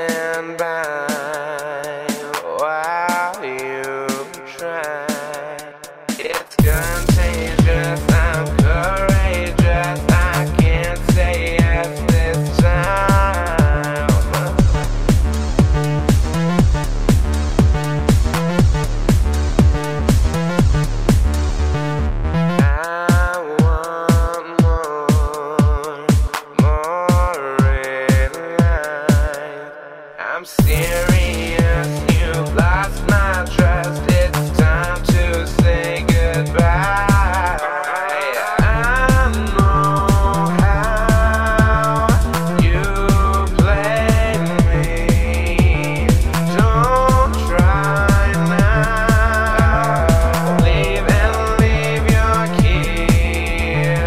stand by while you try. It's contagious, I'm courageous, I can't say yes this time. I want more in life. I'm serious, you've lost my trust, it's time to say goodbye. I know how you play me. Don't try now. Leave and leave your key.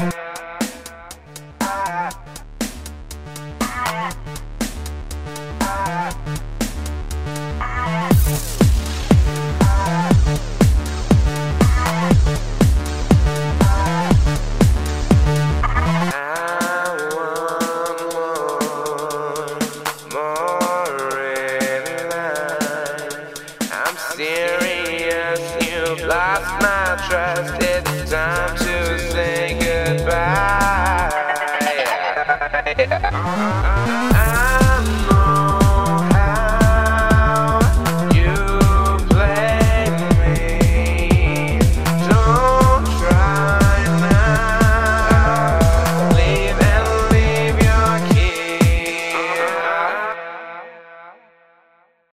Serious, you've lost my trust, it's time to say goodbye.